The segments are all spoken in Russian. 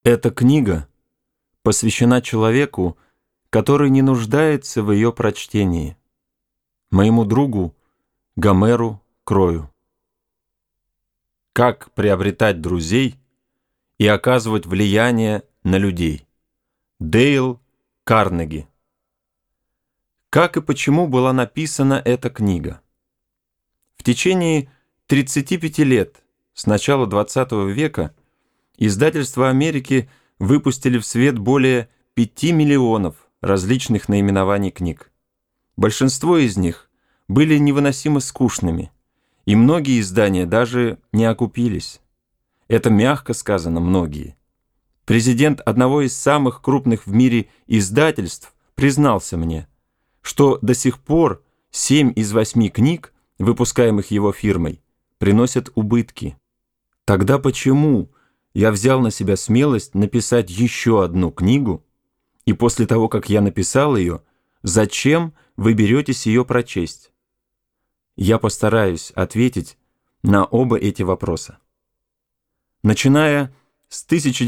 Эта книга посвящена человеку, который не нуждается в ее прочтении, моему другу Гомеру Крою. Как приобретать друзей и оказывать влияние на людей. Дейл Карнеги. Как и почему была написана эта книга? В течение 35 лет с начала XX века издательства Америки выпустили в свет более 5 миллионов различных наименований книг. Большинство из них были невыносимо скучными, и многие издания даже не окупились. Это мягко сказано, многие. Президент одного из самых крупных в мире издательств признался мне, что до сих пор 7 из 8 книг, выпускаемых его фирмой, приносят убытки. Тогда почему я взял на себя смелость написать еще одну книгу, и после того, как я написал ее, зачем вы беретесь ее прочесть? Я постараюсь ответить на оба эти вопроса. Начиная с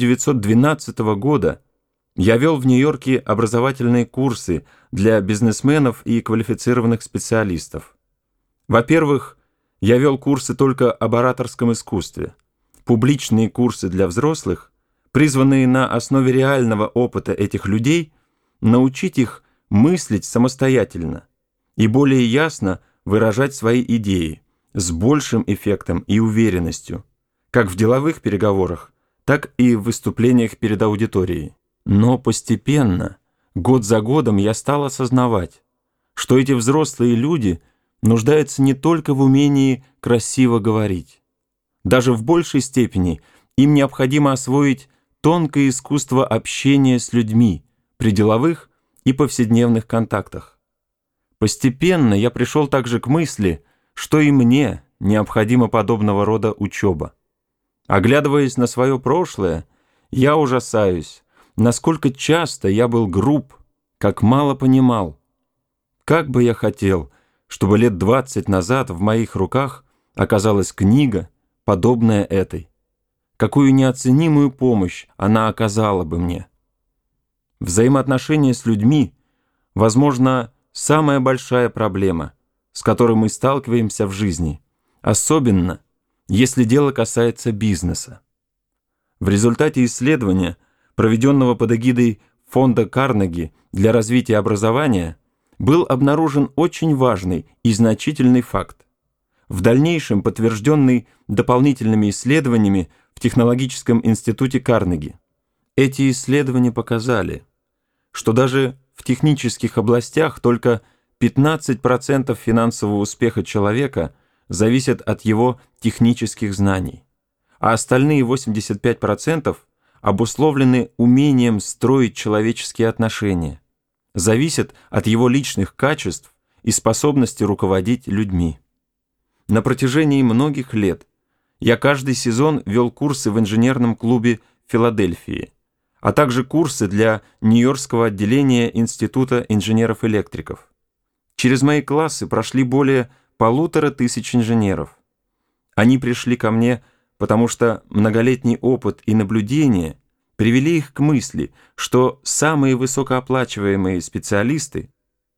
1912 года я вел в Нью-Йорке образовательные курсы для бизнесменов и квалифицированных специалистов. Во-первых, я вел курсы только об ораторском искусстве, публичные курсы для взрослых, призванные на основе реального опыта этих людей научить их мыслить самостоятельно и более ясно выражать свои идеи с большим эффектом и уверенностью, как в деловых переговорах, так и в выступлениях перед аудиторией. Но постепенно, год за годом, я стал осознавать, что эти взрослые люди нуждаются не только в умении красиво говорить. Даже в большей степени им необходимо освоить тонкое искусство общения с людьми при деловых и повседневных контактах. Постепенно я пришел также к мысли, что и мне необходима подобного рода учеба. Оглядываясь на свое прошлое, я ужасаюсь, насколько часто я был груб, как мало понимал. Как бы я хотел, чтобы лет 20 назад в моих руках оказалась книга, подобная этой. Какую неоценимую помощь она оказала бы мне. Взаимоотношения с людьми, возможно, самая большая проблема, с которой мы сталкиваемся в жизни, особенно если дело касается бизнеса. В результате исследования, проведенного под эгидой фонда Карнеги для развития образования, был обнаружен очень важный и значительный факт, в дальнейшем подтвержденный дополнительными исследованиями в Технологическом институте Карнеги. Эти исследования показали, что даже в технических областях только 15% финансового успеха человека зависят от его технических знаний, а остальные 85% обусловлены умением строить человеческие отношения, зависят от его личных качеств и способности руководить людьми. На протяжении многих лет я каждый сезон вел курсы в инженерном клубе Филадельфии, а также курсы для Нью-Йоркского отделения Института инженеров-электриков. Через мои классы прошли более 1500 инженеров. Они пришли ко мне, потому что многолетний опыт и наблюдения привели их к мысли, что самые высокооплачиваемые специалисты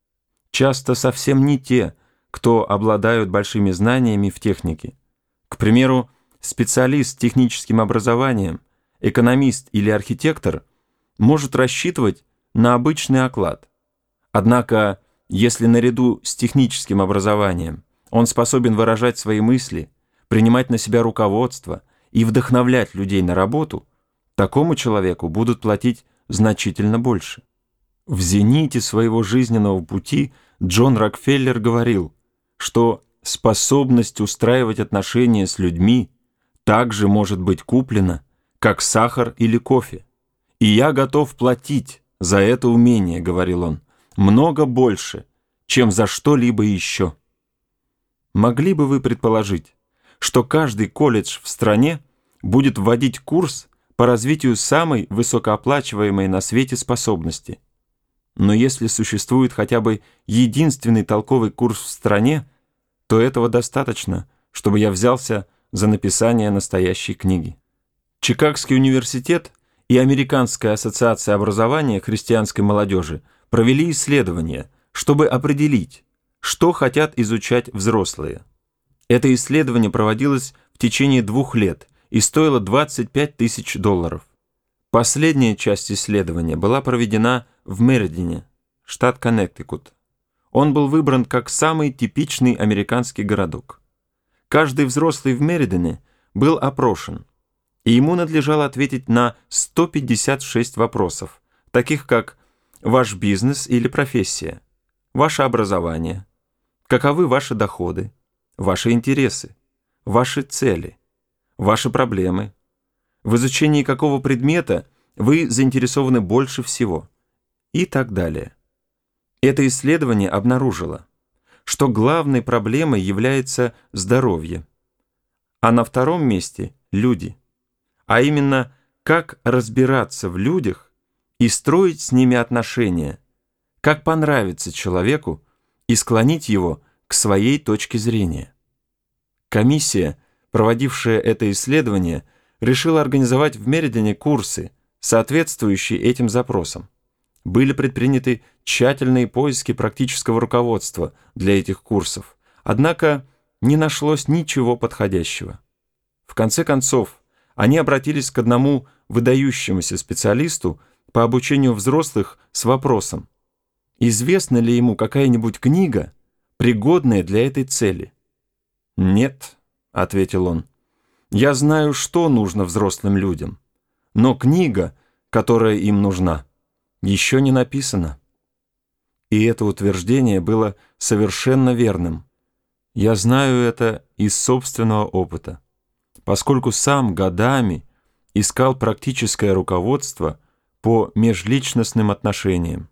часто совсем не те, кто обладают большими знаниями в технике. К примеру, специалист с техническим образованием, экономист или архитектор может рассчитывать на обычный оклад. Однако, если наряду с техническим образованием он способен выражать свои мысли, принимать на себя руководство и вдохновлять людей на работу, такому человеку будут платить значительно больше. В зените своего жизненного пути Джон Рокфеллер говорил, что способность устраивать отношения с людьми также может быть куплена, как сахар или кофе. «И я готов платить за это умение», — говорил он, «много больше, чем за что-либо еще». Могли бы вы предположить, что каждый колледж в стране будет вводить курс по развитию самой высокооплачиваемой на свете способности? Но если существует хотя бы единственный толковый курс в стране, то этого достаточно, чтобы я взялся за написание настоящей книги. Чикагский университет и Американская ассоциация образования христианской молодежи провели исследование, чтобы определить, что хотят изучать взрослые. Это исследование проводилось в течение 2 лет и стоило $25 тысяч. Последняя часть исследования была проведена в Меридине, штат Коннектикут. Он был выбран как самый типичный американский городок. Каждый взрослый в Меридине был опрошен, и ему надлежало ответить на 156 вопросов, таких как «Ваш бизнес или профессия?», «Ваше образование?», «Каковы ваши доходы?», «Ваши интересы?», «Ваши цели?», «Ваши проблемы?», «В изучении какого предмета вы заинтересованы больше всего?» и так далее. Это исследование обнаружило, что главной проблемой является здоровье, а на втором месте – люди, а именно, как разбираться в людях и строить с ними отношения, как понравиться человеку и склонить его к своей точке зрения. Комиссия, проводившая это исследование, решила организовать в Меридине курсы, соответствующие этим запросам. Были предприняты тщательные поиски практического руководства для этих курсов, однако не нашлось ничего подходящего. В конце концов, они обратились к одному выдающемуся специалисту по обучению взрослых с вопросом: известна ли ему какая-нибудь книга, пригодная для этой цели? «Нет», — ответил он, — «я знаю, что нужно взрослым людям, но книга, которая им нужна, еще не написана». И это утверждение было совершенно верным. Я знаю это из собственного опыта, поскольку сам годами искал практическое руководство по межличностным отношениям.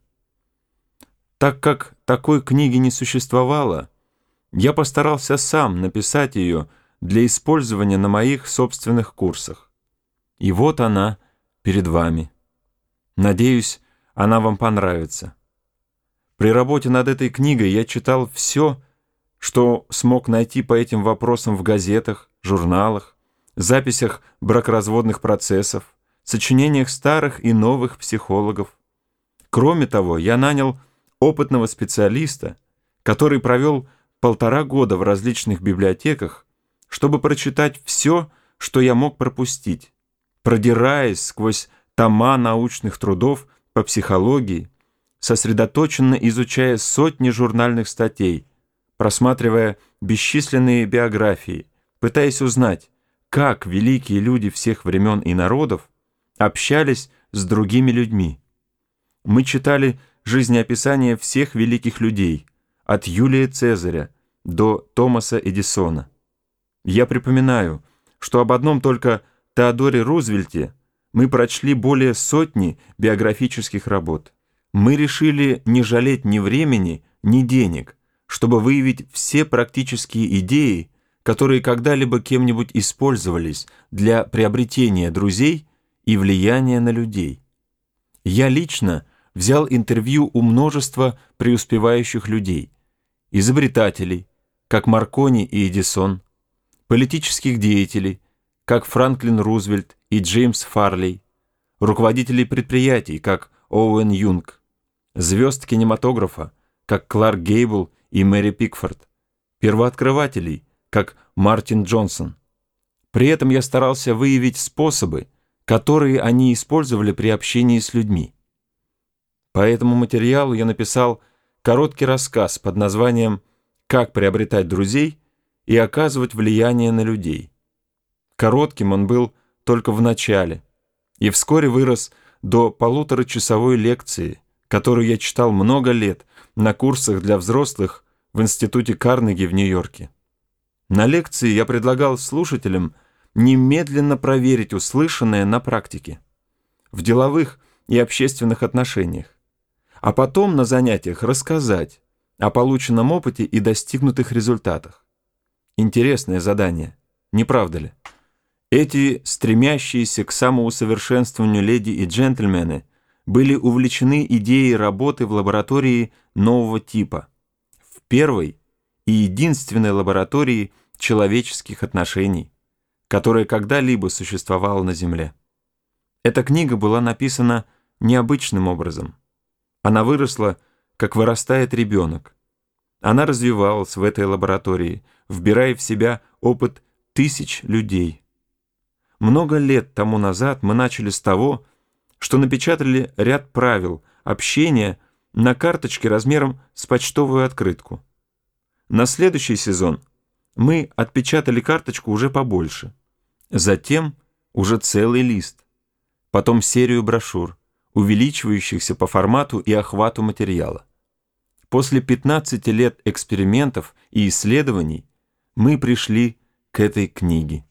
Так как такой книги не существовало, я постарался сам написать ее для использования на моих собственных курсах. И вот она перед вами. Надеюсь, она вам понравится. При работе над этой книгой я читал все, что смог найти по этим вопросам в газетах, журналах, записях бракоразводных процессов, сочинениях старых и новых психологов. Кроме того, я нанял опытного специалиста, который провел 1,5 года в различных библиотеках, чтобы прочитать все, что я мог пропустить, продираясь сквозь тома научных трудов по психологии, сосредоточенно изучая сотни журнальных статей, просматривая бесчисленные биографии, пытаясь узнать, как великие люди всех времен и народов общались с другими людьми. Мы читали жизнеописания всех великих людей, от Юлия Цезаря до Томаса Эдисона. Я припоминаю, что об одном только Теодоре Рузвельте мы прочли более 100 биографических работ. Мы решили не жалеть ни времени, ни денег, чтобы выявить все практические идеи, которые когда-либо кем-нибудь использовались для приобретения друзей и влияния на людей. Я лично взял интервью у множества преуспевающих людей, изобретателей, как Маркони и Эдисон, политических деятелей, как Франклин Рузвельт и Джеймс Фарлей, руководителей предприятий, как Оуэн Юнг, звезд кинематографа, как Кларк Гейбл и Мэри Пикфорд, первооткрывателей, как Мартин Джонсон. При этом я старался выявить способы, которые они использовали при общении с людьми. По этому материалу я написал короткий рассказ под названием «Как приобретать друзей и оказывать влияние на людей». Коротким он был только в начале и вскоре вырос до 1,5-часовой лекции, которую я читал много лет на курсах для взрослых в Институте Карнеги в Нью-Йорке. На лекции я предлагал слушателям немедленно проверить услышанное на практике, в деловых и общественных отношениях, а потом на занятиях рассказать о полученном опыте и достигнутых результатах. Интересное задание, не правда ли? Эти стремящиеся к самоусовершенствованию леди и джентльмены были увлечены идеей работы в лаборатории нового типа, в первой и единственной лаборатории человеческих отношений, которая когда-либо существовала на Земле. Эта книга была написана необычным образом. Она выросла, как вырастает ребенок. Она развивалась в этой лаборатории, вбирая в себя опыт тысяч людей. Много лет тому назад мы начали с того, что напечатали ряд правил общения на карточке размером с почтовую открытку. На следующий сезон мы отпечатали карточку уже побольше. Затем уже целый лист. Потом серию брошюр, увеличивающихся по формату и охвату материала. После 15 лет экспериментов и исследований мы пришли к этой книге.